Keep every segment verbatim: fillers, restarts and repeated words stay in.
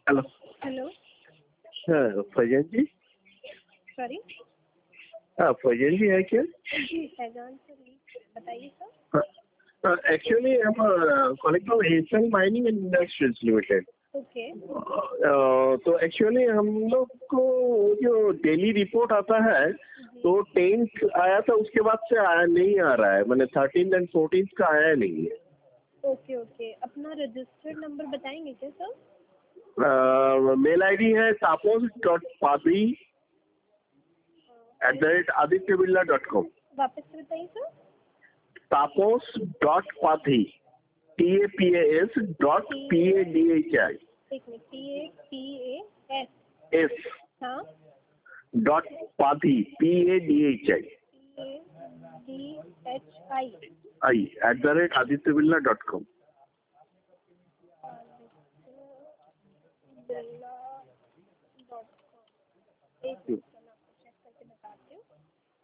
Hello. Hello. हाँ फैजन जी। Sorry. हाँ फैजन जी है क्या? जी फैजान से बताइए सर। हाँ एक्चुअली हम calling from Asian mining industries limited. Okay. तो एक्चुअली हम लोग को जो डेली रिपोर्ट आता है तो टेंथ आया था, उसके बाद से आया नहीं आ रहा है, मैंने थर्टीन एंड फोर्टीन का आया नहीं है। ओके ओके, अपना रजिस्टर्ड नंबर बताएंगे क्या सर? मेल आईडी है Tapas dot Padhi at the rate Aditya Birla dot com. वापस से बताइए sir. Tapas dot Padhi T A P S dot P A D H I एक minute, T A P A S S हाँ dot Padhi P A D H I P A D H I I at the rate Aditya Birla dot com. Birla dot com. एक minute sir, मैं आपको check करके बताती हूँ।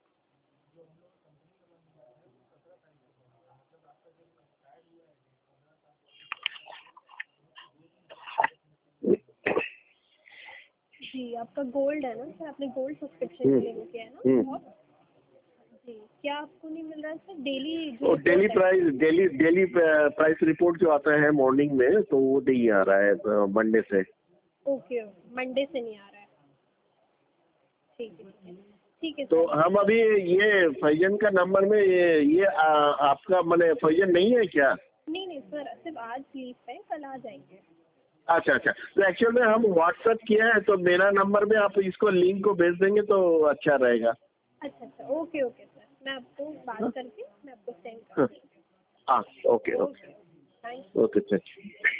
जी आपका gold है ना सर, आपने गोल्ड सब्सक्रिप्शन के लिए वो किया है ना आप? जी क्या आपको नहीं मिल रहा है सर डेली जो daily price daily daily price report जो आता है मॉर्निंग में तो वो नहीं आ रहा है मंडे से। ओके ओके, मंडे से नहीं आ रहा है। ठीक है ठीक है तो सर। हम अभी ये फैजन का नंबर में ये ये आ, आपका मैंने फैजन नहीं है क्या? नहीं नहीं सर, सिर्फ आज लीव पे, कल आ जाएंगे। अच्छा अच्छा, तो एक्चुअल में हम व्हाट्सएप किया है तो मेरा नंबर में आप इसको लिंक को भेज देंगे तो अच्छा रहेगा। अच्छा अच्छा, ओके ओके सर, मैं आपको बात करके मैं आपको सेंड कर दूँगी। हाँ okay okay thank you. Okay.